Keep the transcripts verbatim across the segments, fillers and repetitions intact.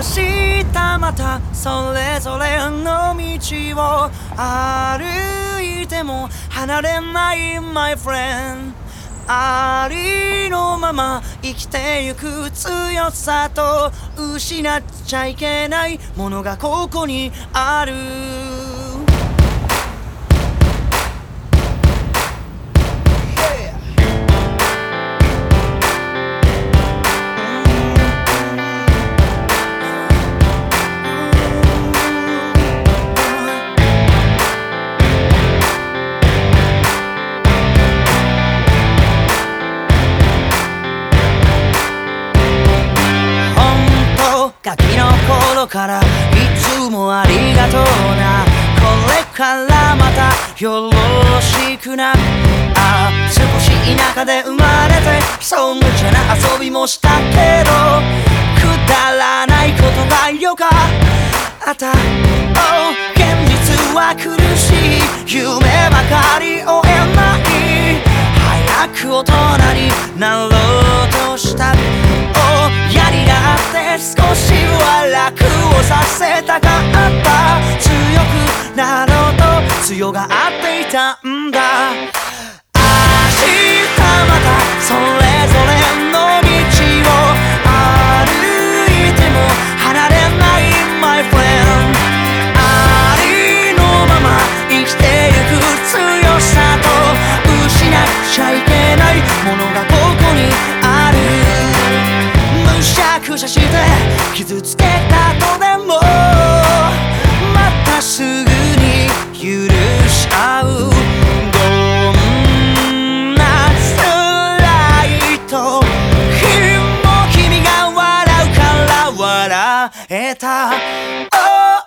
日またそれぞれの道を歩いても離れない my friend。 ありのまま生きてゆく強さと失っちゃいけないものがここにある。ガキの頃からいつもありがとうな。これからまたよろしくな。ああ少し田舎で生まれてそう無茶な遊びもしたけどくだらないことがよかった。 Oh 現実は苦しい夢ばかり追えない。早く大人になろうとした。 Oh 嫌になって少しは楽をさせたかった。強くなろうと強がっていたんだ。明日またそれぞれの道を歩いても離れない my friend。 ありのまま生きてゆく強さと失っちゃいけないものがここにある。むしゃくしゃして傷つけたとでもまたすぐに許し合う。どんな辛いと君も君が笑うから笑えた。oh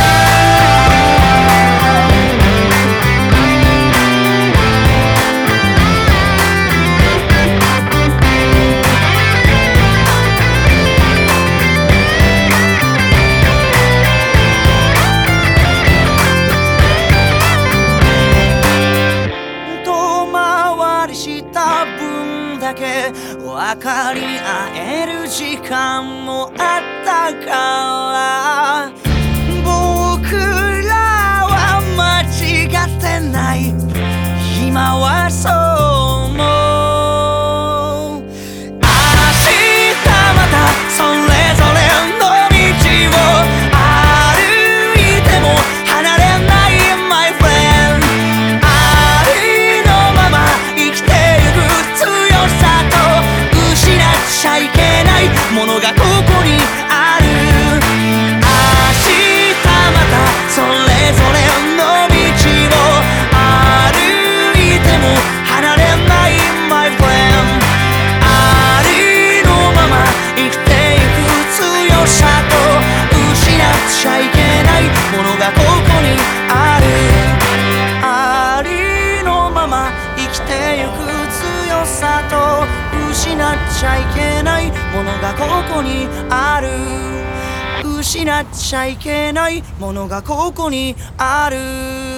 分かり合える時間もあったから僕らは間違ってない。今はそう思う。明日またそれぞれの道を歩いても離れない my friend。 ありのまま生きてゆく強さと失っちゃいけないものがここにある。明日またそれぞれの道を歩いても離れない my friend。 ありのまま生きてゆく強さと失っちゃいけないものがここにある。ありのまま生きてゆく強さと失っちゃいけないものがここにある。失っちゃいけないものがここにある。